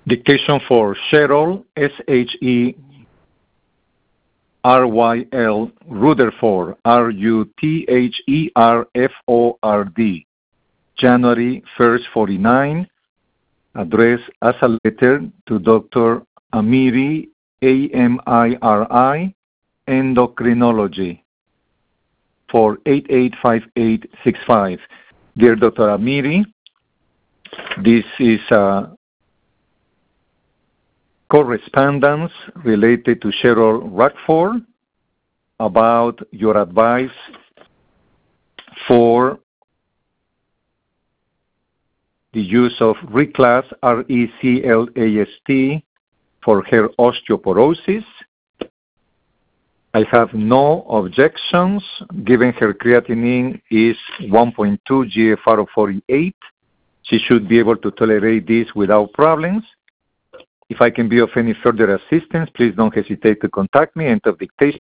Dictation for Sheryl, SHERYL, Rutherford, RUTHERFORD, January 1st, 49, addressed as a letter to Dr. Amiri, AMIRI, Endocrinology, for 885865. Dear Dr. Amiri, this is a correspondence related to Sheryl Rockford about your advice for the use of Reclast, RECLAST, for her osteoporosis. I have no objections, given her creatinine is 1.2 GFR of 48. She should be able to tolerate this without problems. If I can be of any further assistance, please don't hesitate to contact me. End of dictation.